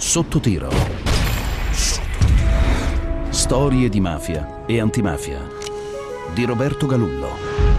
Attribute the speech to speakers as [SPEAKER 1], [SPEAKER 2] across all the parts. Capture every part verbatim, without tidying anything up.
[SPEAKER 1] Sotto tiro. Storie di mafia e antimafia di Roberto Galullo.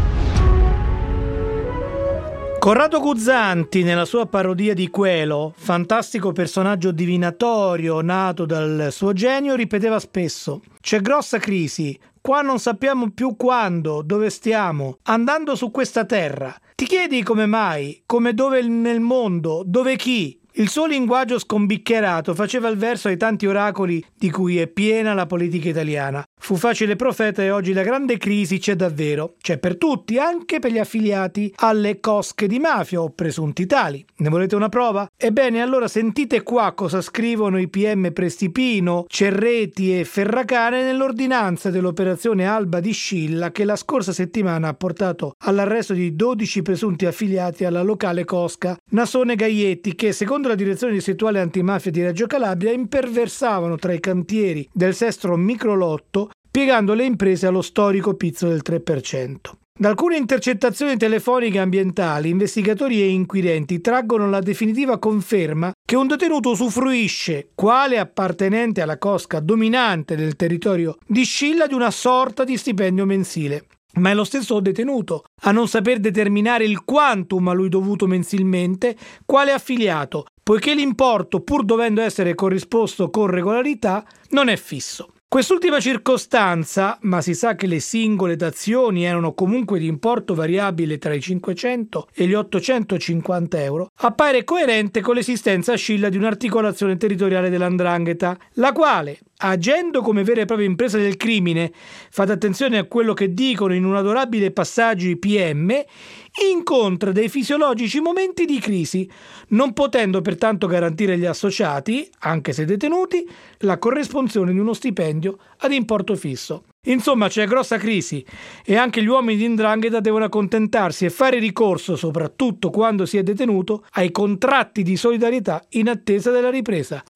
[SPEAKER 2] Corrado Guzzanti, nella sua parodia di Quelo, fantastico personaggio divinatorio nato dal suo genio, ripeteva spesso: c'è grossa crisi, qua non sappiamo più quando, dove stiamo, andando su questa terra. Ti chiedi come mai, come dove nel mondo, dove chi? Il suo linguaggio scombiccherato faceva il verso ai tanti oracoli di cui è piena la politica italiana. Fu facile profeta e oggi la grande crisi c'è davvero. C'è per tutti, anche per gli affiliati alle cosche di mafia o presunti tali. Ne volete una prova? Ebbene, allora sentite qua cosa scrivono i P M Prestipino, Cerreti e Ferracane nell'ordinanza dell'operazione Alba di Scilla che la scorsa settimana ha portato all'arresto di dodici presunti affiliati alla locale cosca Nasone Gaietti che, secondo la direzione distrettuale antimafia di Reggio Calabria, imperversavano tra i cantieri del Sestro Microlotto piegando le imprese allo storico pizzo del tre per cento. Da alcune intercettazioni telefoniche ambientali, investigatori e inquirenti traggono la definitiva conferma che un detenuto usufruisce, quale appartenente alla cosca dominante del territorio di Scilla, di una sorta di stipendio mensile. Ma è lo stesso detenuto a non saper determinare il quantum a lui dovuto mensilmente, quale affiliato, poiché l'importo, pur dovendo essere corrisposto con regolarità, non è fisso. Quest'ultima circostanza, ma si sa che le singole dazioni erano comunque di importo variabile tra i cinquecento e gli ottocentocinquanta euro, appare coerente con l'esistenza a Scilla di un'articolazione territoriale dell'Andrangheta, la quale, agendo come vera e propria impresa del crimine, fate attenzione a quello che dicono in un adorabile passaggio i P M, incontra dei fisiologici momenti di crisi, non potendo pertanto garantire agli associati, anche se detenuti, la corrisponzione di uno stipendio ad importo fisso. Insomma, c'è grossa crisi e anche gli uomini di 'Ndrangheta devono accontentarsi e fare ricorso, soprattutto quando si è detenuto, ai contratti di solidarietà in attesa della ripresa.